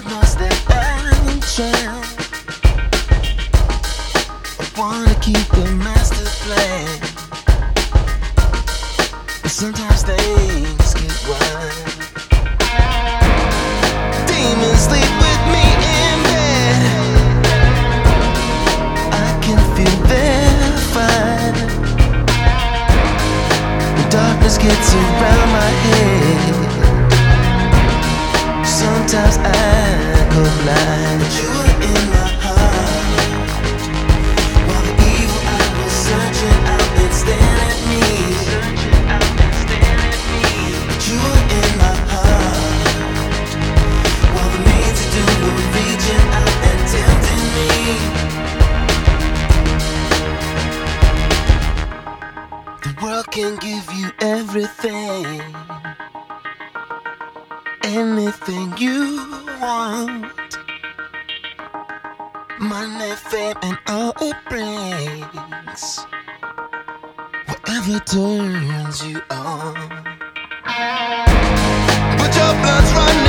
lost that I'm trying. I wanna keep the master plan, but sometimes things get wild. Demons sleep with me in bed. I can feel their fire. When darkness gets around my head, sometimes I go blind. But you were in my heart, while the evil eye was searching out and staring at me. But you were in my heart, while the maids do were reaching out and tempting me. The world can give you everything, anything you want. Money, fame, and all it brings, whatever turns you on. But your blood's running